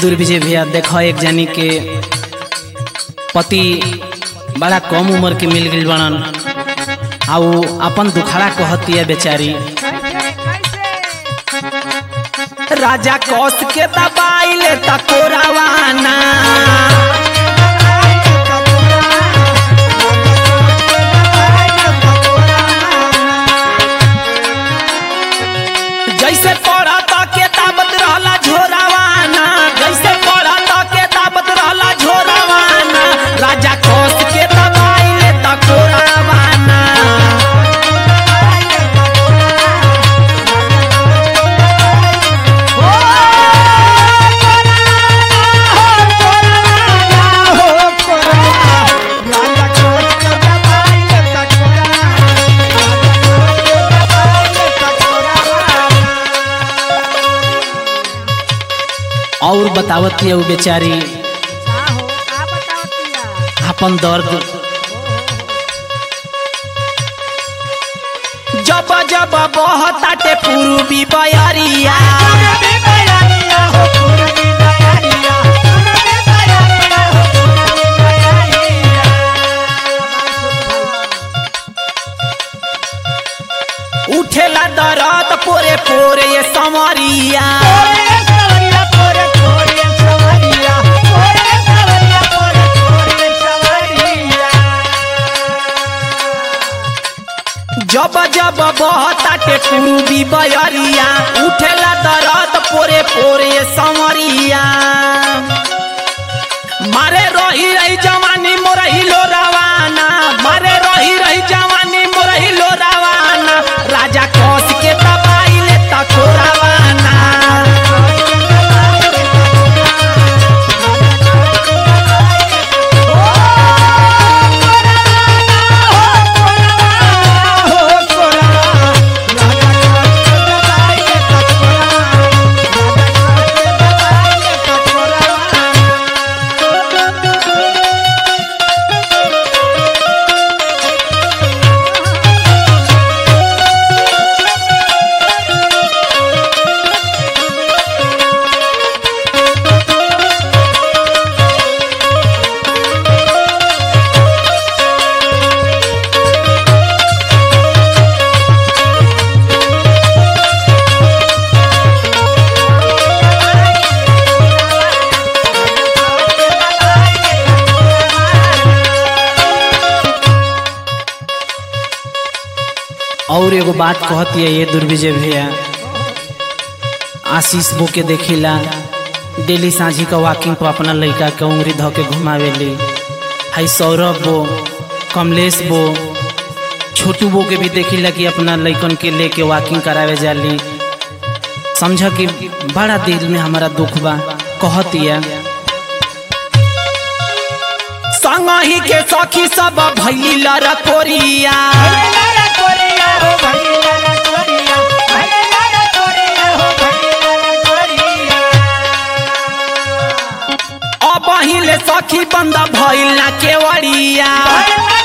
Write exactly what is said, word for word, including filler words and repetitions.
दुर्विजय भैया देखो एक जानी के पति बड़ा कम उम्र के मिल गई बनन आउ अपन दुखड़ा कहती है बेचारी। राजा कौश के दबाई ले तकोरावाना जैसे पढ़ा तो के दाबत रहला झोरावाना जैसे पढ़ा तो के दाबत रहला झोरावाना राजा कौश के दबाई ले तकोरावाना। और बतावती है वो बेचारी अपन दर्द जब जब बहताटे पूर्वी बयरिया उठेला दर्द पोरे पोरे ये समरिया जब जब बहताटे पूर्वी बयरिया उठेला दर्द पोरे पोरे समरिया मारे रही रही जवानी मोरही लो रवाना मारे रही रही जवानी मोरही लो रवाना राजा कौश के दबाई ले तकोरावाना। और एगो बात कहती है ये दुर्विजय भैया आशीष बो के देखिला डेली साझी का वॉकिंग पर अपना लड़का के उंगली धो के घुमावेली हाई सौरभ बो कमलेश बो छोटू बो के भी देखिला कि अपना लड़कन के लेके वॉकिंग करावे जाली समझ कि बड़ा दिल में हमारा दुख बा कहती है संगही के सखी सब भैली लरकोरिया अब हिले सखी बंदा भइल ना केवड़िया।